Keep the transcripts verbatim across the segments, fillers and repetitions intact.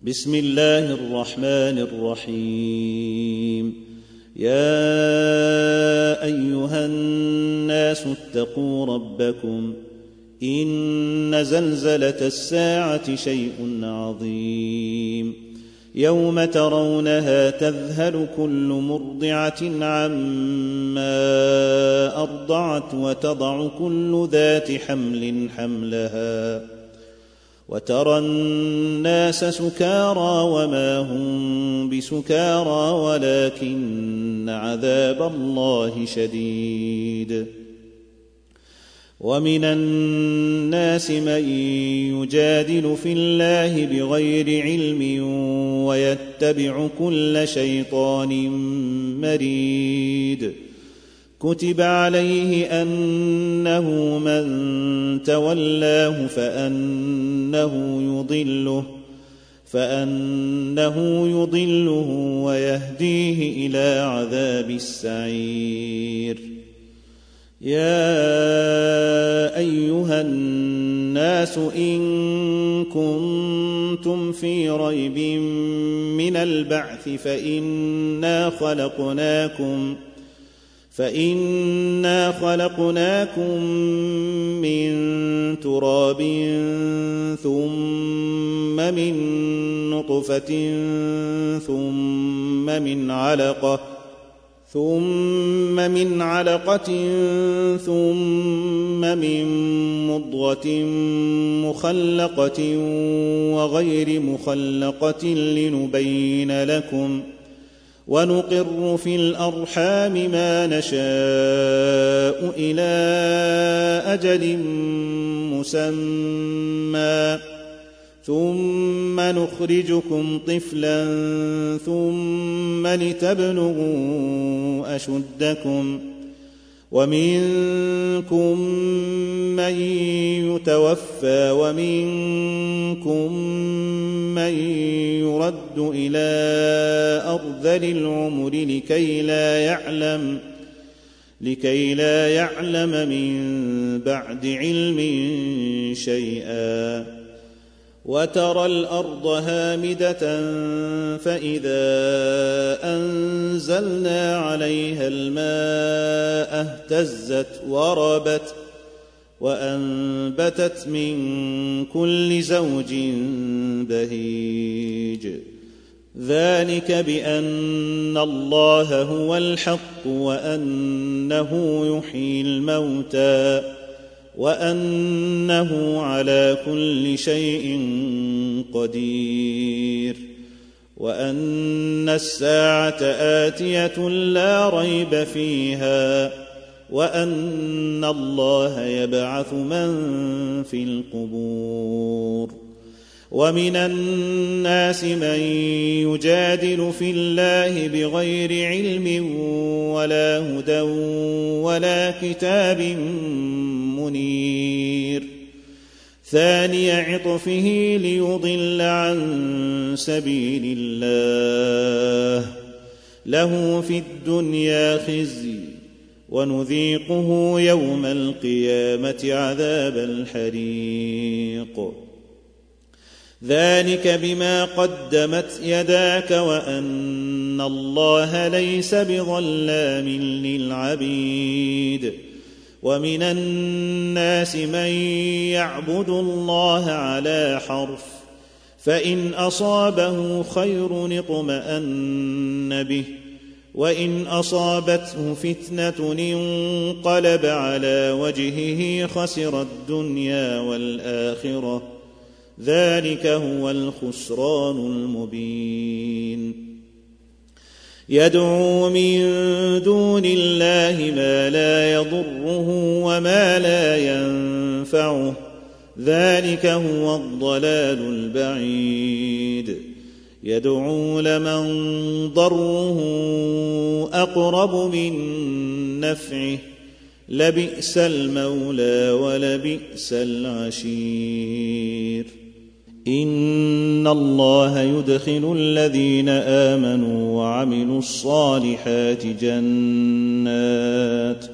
بسم الله الرحمن الرحيم. يا أيها الناس اتقوا ربكم إن زلزلة الساعة شيء عظيم يوم ترونها تذهل كل مرضعة عما أرضعت وتضع كل ذات حمل حملها وترى الناس سكارى وما هم بسكارى ولكن عذاب الله شديد. ومن الناس من يجادل في الله بغير علم ويتبع كل شيطان مريد. كتب عليه أنه من تولاه فأنه يضله فأنه يضله ويهديه إلى عذاب السعير. يا أيها الناس إن كنتم في ريب من البعث فإنا خلقناكم فإنا خلقناكم من تراب ثم من نطفة ثم من علقة ثم من علقة ثم من مضغة مخلقة وغير مخلقة لنبين لكم ونقر في الأرحام ما نشاء إلى أجل مسمى ثم نخرجكم طفلا ثم لتبلغوا أشدكم ومنكم من يتوفى ومنكم من يرد إلى أرذل العمر لكي لا يعلم لكي لا يعلم من بعد علم شيئا. وترى الأرض هامدة فإذا أنزلنا عليها الماء اهتزت وربت وأنبتت من كل زوج بهيج. ذلك بأن الله هو الحق وأنه يحيي الموتى وأنه على كل شيء قدير وأن الساعة آتية لا ريب فيها وأن الله يبعث من في القبور. ومن الناس من يجادل في الله بغير علم ولا هدى ولا كتاب منير. ثاني عطفه ليضل عن سبيل الله له في الدنيا خزي ونذيقه يوم القيامة عذاب الحريق. ذلك بما قدمت يداك وأن الله ليس بظلام للعبيد. ومن الناس من يعبد الله على حرف فإن أصابه خير اطمأن به وإن أصابته فتنة انقلب على وجهه خسر الدنيا والآخرة ذلك هو الخسران المبين. يدعو من دون الله ما لا يضره وما لا ينفعه ذلك هو الضلال البعيد. يدعو لمن ضره أقرب من نفعه لبئس المولى ولبئس العشير. إن الله يدخل الذين آمنوا وعملوا الصالحات جنات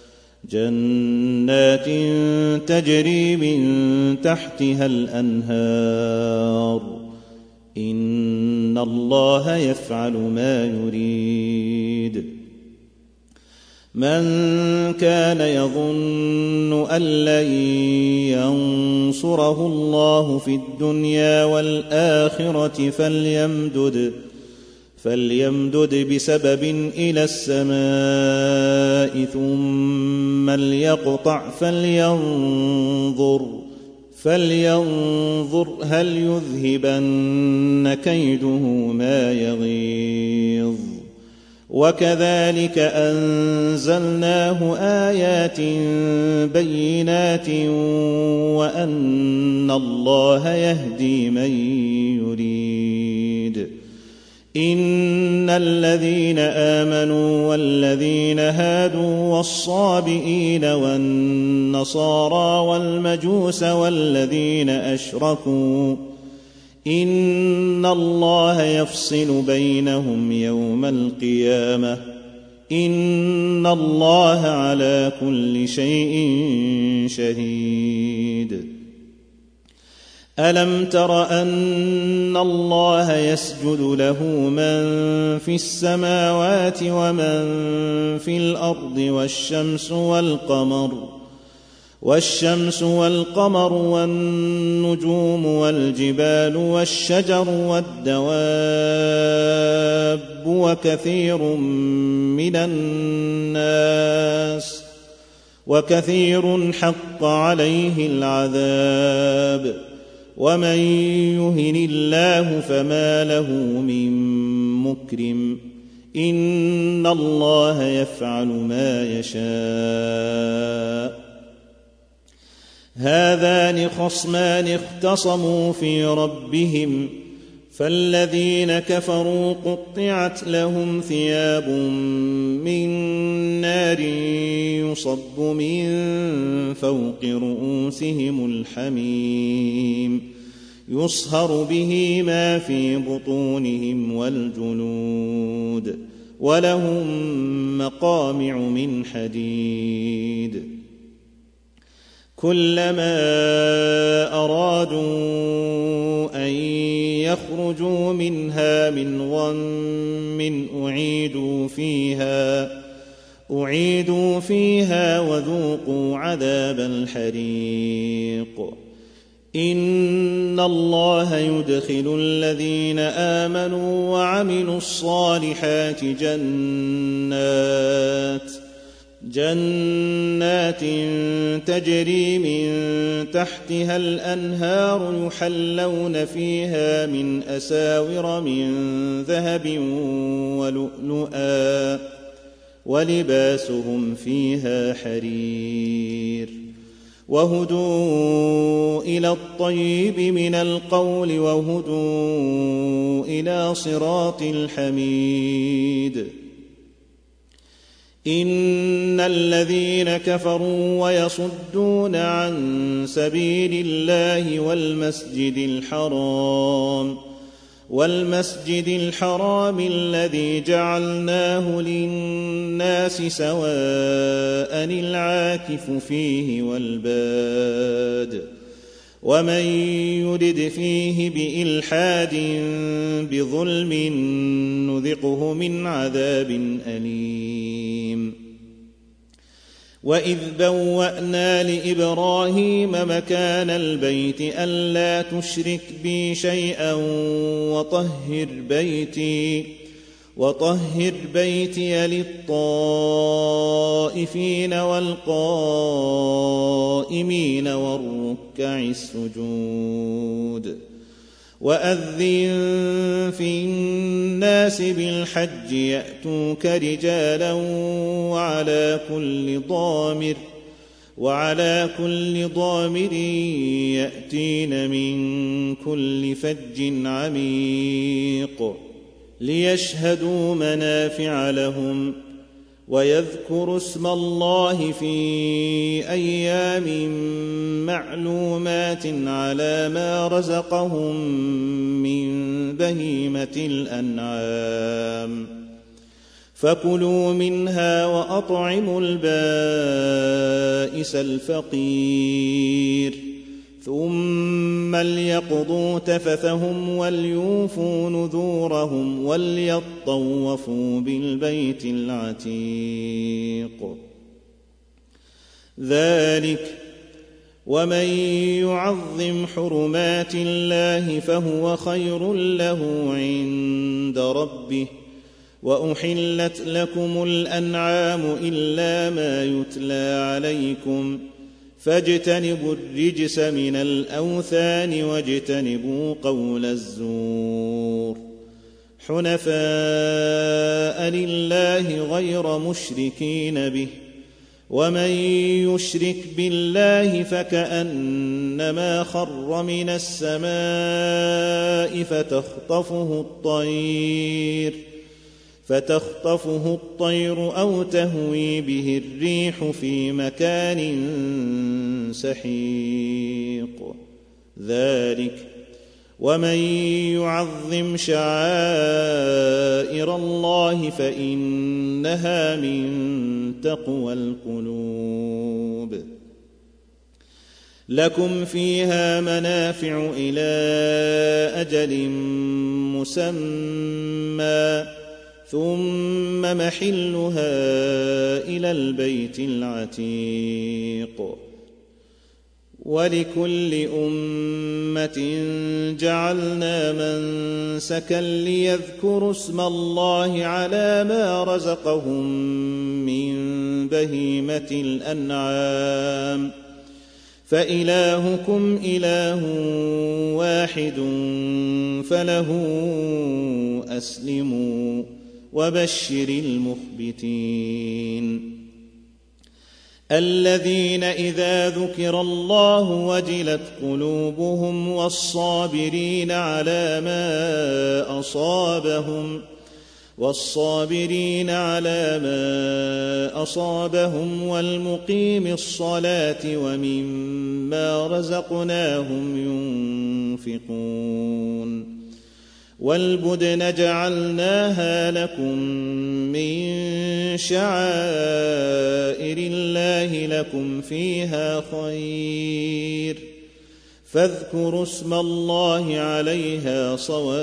جنات تجري من تحتها الأنهار إن الله يفعل ما يريد. من كان يظن أن لن ينصره الله في الدنيا والآخرة فليمدد فليمدد بسبب إلى السماء ثم ليقطع فلينظر فلينظر هل يذهبن كيده ما يغيظ. وكذلك أنزلناه آيات بينات وأن الله يهدي من يريد. إن الذين آمنوا والذين هادوا والصابئين والنصارى والمجوس والذين أشركوا إن الله يفصل بينهم يوم القيامة إن الله على كل شيء شهيد. ألم تر أن الله يسجد له من في السماوات ومن في الأرض والشمس والقمر والشمس والقمر والنجوم والجبال والشجر والدواب وكثير من الناس وكثير حق عليه العذاب ومن يهن الله فما له من مكرم إن الله يفعل ما يشاء. هذان خصمان اختصموا في ربهم فالذين كفروا قطعت لهم ثياب من نار يصب من فوق رؤوسهم الحميم يصهر به ما في بطونهم والجلود ولهم مقامع من حديد. كلما أرادوا أن يخرجوا منها من غم أعيدوا فيها أعيدوا فيها وذوقوا عذاب الحريق. إن الله يدخل الذين آمنوا وعملوا الصالحات جنات جنات تجري من تحتها الأنهار يحلون فيها من أساور من ذهب ولؤلؤا ولباسهم فيها حرير. وهدوا إلى الطيب من القول وهدوا إلى صراط الحميد. إن الذين كفروا ويصدون عن سبيل الله والمسجد الحرام والمسجد الحرام الذي جعلناه للناس سواء العاكف فيه والباد ومن يرد فيه بإلحاد بظلم نذقه من عذاب أليم. وإذ بوأنا لإبراهيم مكان البيت ألا تشرك بي شيئا وطهر بيتي وطهر بيتي للطائفين والقائمين والركع السجود. وأذن في الناس بالحج يأتوك رجالا وعلى كل ضامر وعلى كل ضامر يأتين من كل فج عميق ليشهدوا منافع لهم ويذكروا اسم الله في أيام معلومات على ما رزقهم من بهيمة الأنعام فكلوا منها وأطعموا البائس الفقير ثم ليقضوا تفثهم وليوفوا نذورهم وليطوفوا بالبيت العتيق. ذلك ومن يعظم حرمات الله فهو خير له عند ربه. وأحلت لكم الأنعام إلا ما يتلى عليكم فاجتنبوا الرجس من الأوثان واجتنبوا قول الزور حنفاء لله غير مشركين به. ومن يشرك بالله فكأنما خر من السماء فتخطفه الطير فتخطفه الطير أو تهوي به الريح في مكان سحيق. ذلك ومن يعظم شعائر الله فإنها من تقوى القلوب. لكم فيها منافع إلى أجل مسمى ثم محلها إلى البيت العتيق. ولكل أمة جعلنا منسكا ليذكروا اسم الله على ما رزقهم من بهيمة الأنعام فإلهكم إله واحد فله أسلموا وبشر المخبتين. الذين إذا ذكر الله وجلت قلوبهم والصابرين على ما أصابهم والصابرين على ما أصابهم والمقيم الصلاة ومما رزقناهم ينفقون. والبدن جعلناها لكم من شعائر الله لكم فيها خير فاذكروا اسم الله عليها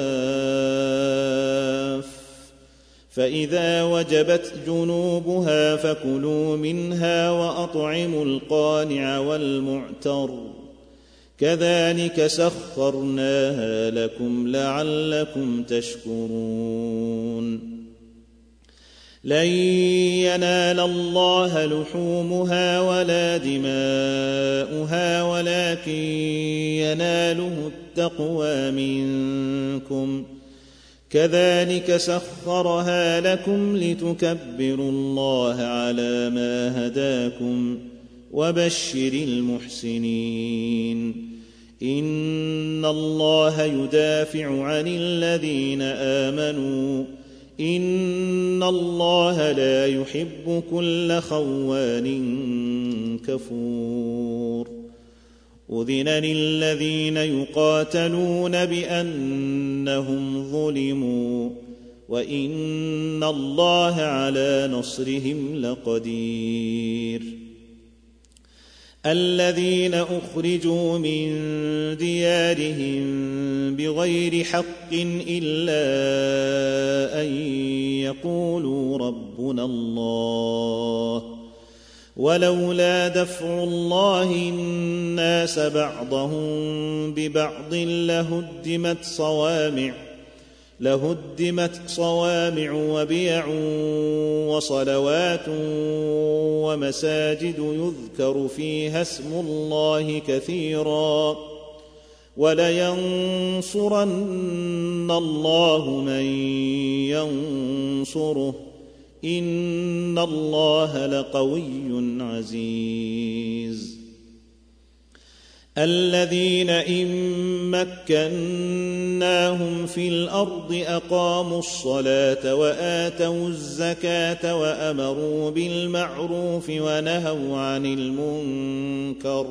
صواف. فإذا وجبت جنوبها فكلوا منها وأطعموا القانع والمعتر كذلك سخرناها لكم لعلكم تشكرون. لن ينال الله لحومها ولا دماؤها ولكن يناله التقوى منكم كذلك سخرها لكم لتكبروا الله على ما هداكم وبشر المحسنين. إن الله يدافع عن الذين آمنوا إن الله لا يحب كل خوان كفور. أذن للذين يقاتلون بأنهم ظلموا وإن الله على نصرهم لقدير. الذين أخرجوا من ديارهم بغير حق إلا أن يقولوا ربنا الله ولولا دفع الله الناس بعضهم ببعض لهدمت صوامع لهدمت صوامع وبيع وصلوات ومساجد يذكر فيها اسم الله كثيرا ولينصرن الله من ينصره إن الله لقوي عزيز. الذين إن مكناهم في الأرض أقاموا الصلاة وآتوا الزكاة وأمروا بالمعروف ونهوا عن المنكر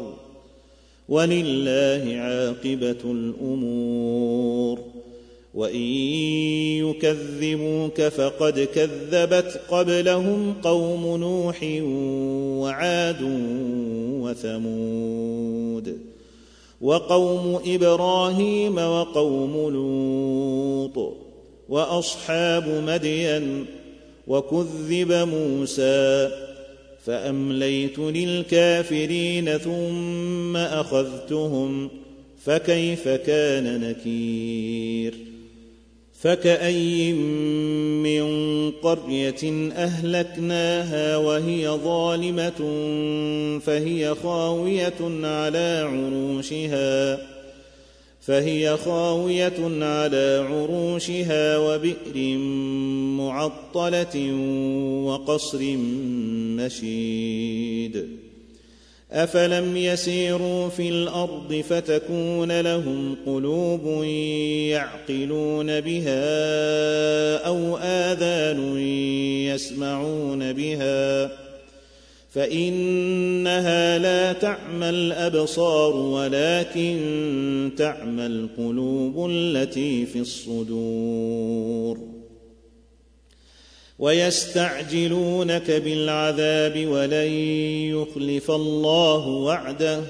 ولله عاقبة الأمور. وإن يكذبوك فقد كذبت قبلهم قوم نوح وعاد وثمود وقوم إبراهيم وقوم لوط وأصحاب مدين وكذب موسى فأمليت للكافرين ثم أخذتهم فكيف كان نكير فكأي من قرية أهلكناها وهي ظالمة فهي خاوية على عروشها فهي خاوية على عروشها وبئر معطلة وقصر مشيد أفلم يسيروا في الأرض فتكون لهم قلوب يعقلون بها أو آذان يسمعون بها فإنها لا تعمى الأبصار ولكن تعمى القلوب التي في الصدور ويستعجلونك بالعذاب ولن يخلف الله وعده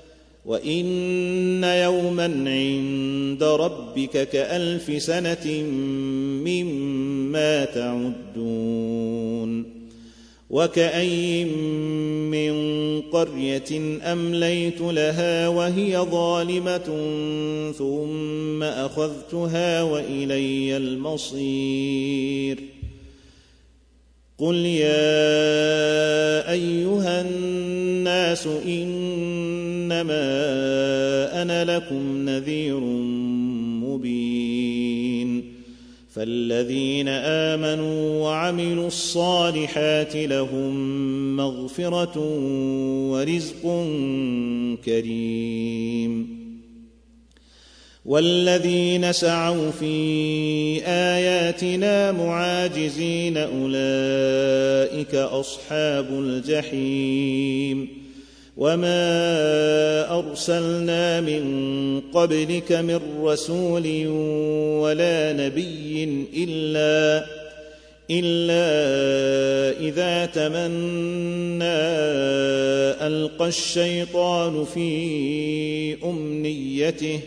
وإن يوما عند ربك كألف سنة مما تعدون وكأي من قرية أمليت لها وهي ظالمة ثم أخذتها وإلي المصير قل يا أيها الناس إنما أنا لكم نذير مبين فالذين آمنوا وعملوا الصالحات لهم مغفرة ورزق كريم والذين سعوا في آياتنا معاجزين أولئك أصحاب الجحيم وما أرسلنا من قبلك من رسول ولا نبي إلا إلا إذا تمنى ألقى الشيطان في أمنيته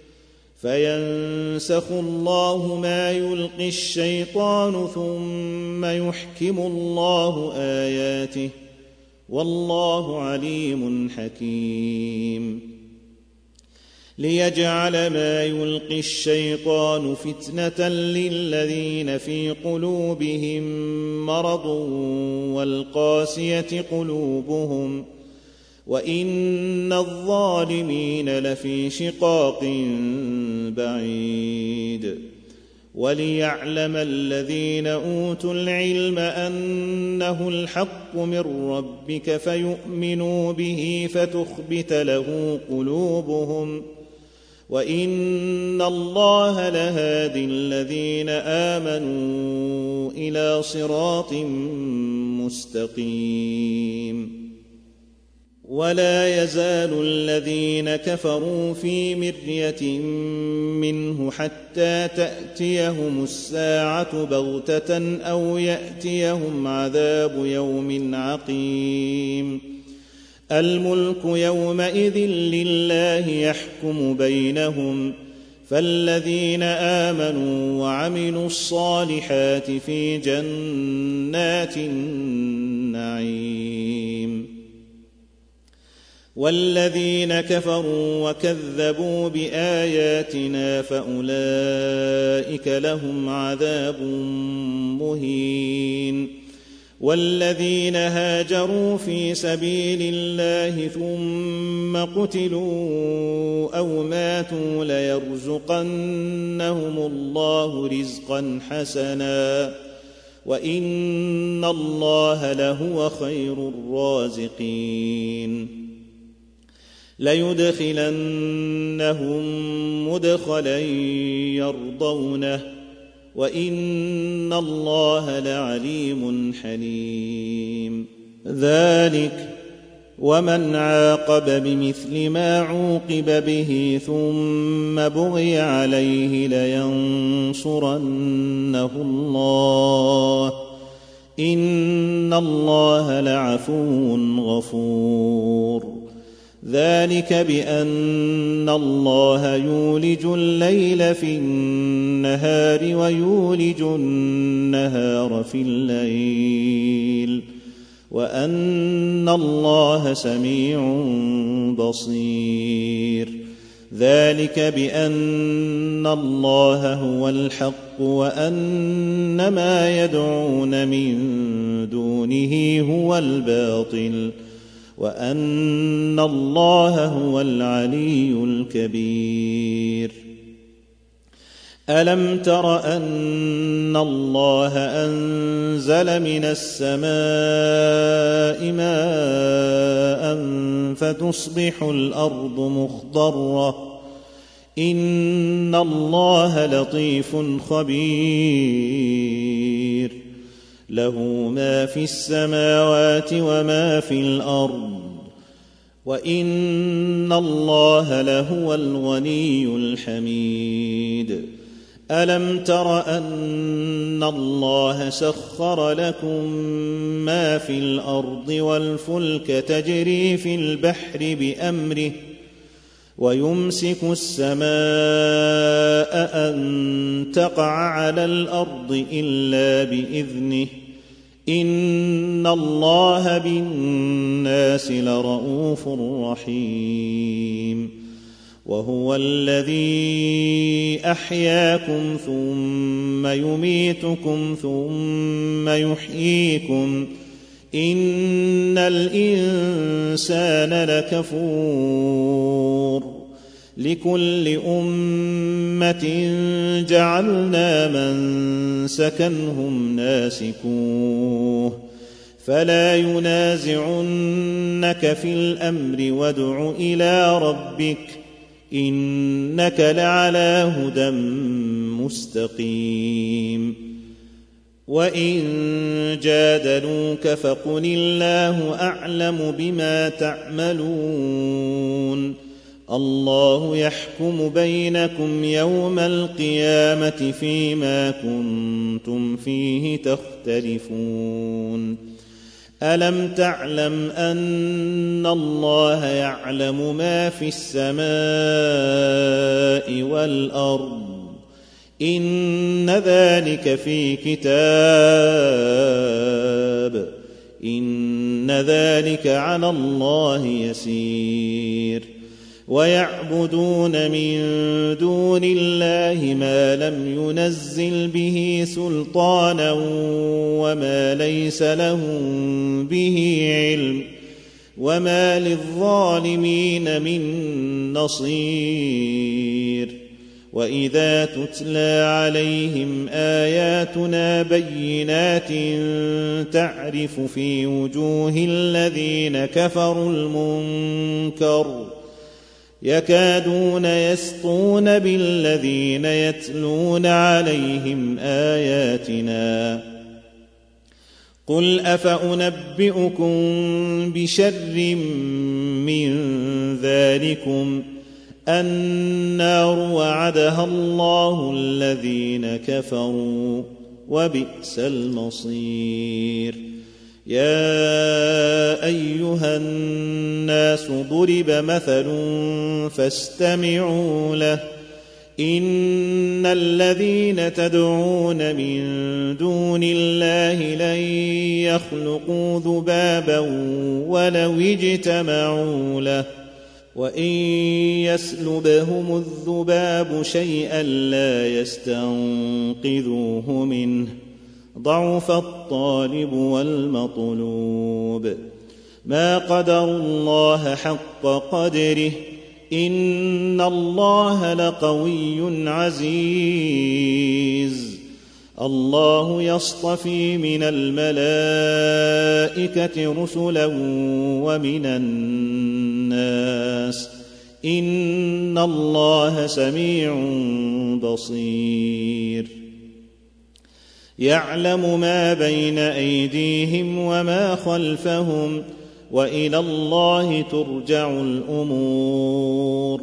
فينسخ الله ما يلقي الشيطان ثم يحكم الله آياته والله عليم حكيم ليجعل ما يلقي الشيطان فتنة للذين في قلوبهم مرض والقاسية قلوبهم وإن الظالمين لفي شقاق بعيد وليعلم الذين أوتوا العلم أنه الحق من ربك فيؤمنوا به فتخبت له قلوبهم وإن الله لهادي الذين آمنوا إلى صراط مستقيم ولا يزال الذين كفروا في مرية منه حتى تأتيهم الساعة بغتة أو يأتيهم عذاب يوم عقيم الملك يومئذ لله يحكم بينهم فالذين آمنوا وعملوا الصالحات في جنات النعيم والذين كفروا وكذبوا بآياتنا فأولئك لهم عذاب مهين والذين هاجروا في سبيل الله ثم قتلوا أو ماتوا ليرزقنهم الله رزقا حسنا وإن الله لهو خير الرازقين ليدخلنهم مدخلا يرضونه وإن الله لعليم حليم ذلك ومن عاقب بمثل ما عوقب به ثم بغي عليه لينصرنه الله إن الله لعفو غفور ذلك بأن الله يولج الليل في النهار ويولج النهار في الليل وأن الله سميع بصير ذلك بأن الله هو الحق وأن ما يدعون من دونه هو الباطل وأن الله هو العلي الكبير ألم تر أن الله أنزل من السماء ماء فتصبح الأرض مخضرة إن الله لطيف خبير له ما في السماوات وما في الأرض وإن الله لهو الغني الحميد ألم تر أن الله سخر لكم ما في الأرض والفلك تجري في البحر بأمره ويمسك السماء أن تقع على الأرض إلا بإذنه إن الله بالناس لرءوف رحيم وهو الذي أحياكم ثم يميتكم ثم يحييكم إن الإنسان لكفور لكل أمة جعلنا منسكا هم ناسكوه فلا ينازعنك في الأمر وادع إلى ربك إنك لعلى هدى مستقيم وإن جادلوك فقل الله أعلم بما تعملون الله يحكم بينكم يوم القيامة فيما كنتم فيه تختلفون ألم تعلم أن الله يعلم ما في السماء والأرض إن ذلك في كتاب إن ذلك على الله يسير ويعبدون من دون الله ما لم ينزل به سلطانا وما ليس لهم به علم وما للظالمين من نصير وإذا تتلى عليهم آياتنا بينات تعرف في وجوه الذين كفروا المنكر يكادون يسطون بالذين يتلون عليهم آياتنا قل أفأنبئكم بشر من ذلكم النار وعدها الله الذين كفروا وبئس المصير يا أيها الناس ضرب مثل فاستمعوا له إن الذين تدعون من دون الله لن يخلقوا ذبابا ولو اجتمعوا له وإن يسلبهم الذباب شيئا لا يستنقذوه منه ضعف الطالب والمطلوب ما قدروا الله حق قدره إن الله لقوي عزيز الله يصطفي من الملائكة رسلا ومن الناس إن الله سميع بصير يعلم ما بين أيديهم وما خلفهم وإلى الله ترجع الأمور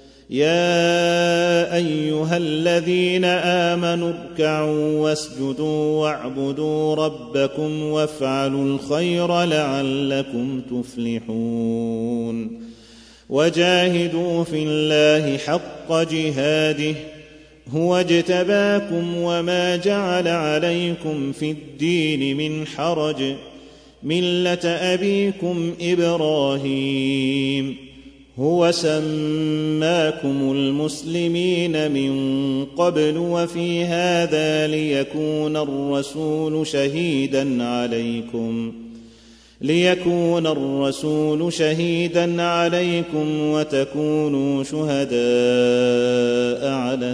يا أيها الذين آمنوا اركعوا واسجدوا واعبدوا ربكم وافعلوا الخير لعلكم تفلحون وجاهدوا في الله حق جهاده هو اجتباكم وما جعل عليكم في الدين من حرج ملة أبيكم إبراهيم هو سماكم المسلمين من قبل وفي هذا ليكون الرسول شهيدا عليكم ليكون الرسول شهيدا عليكم وتكونوا شهداء على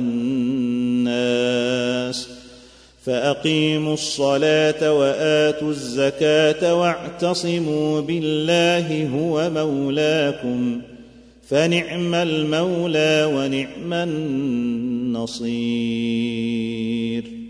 الناس فأقيموا الصلاة وآتوا الزكاة واعتصموا بالله هو مولاكم فنعم المولى ونعم النصير.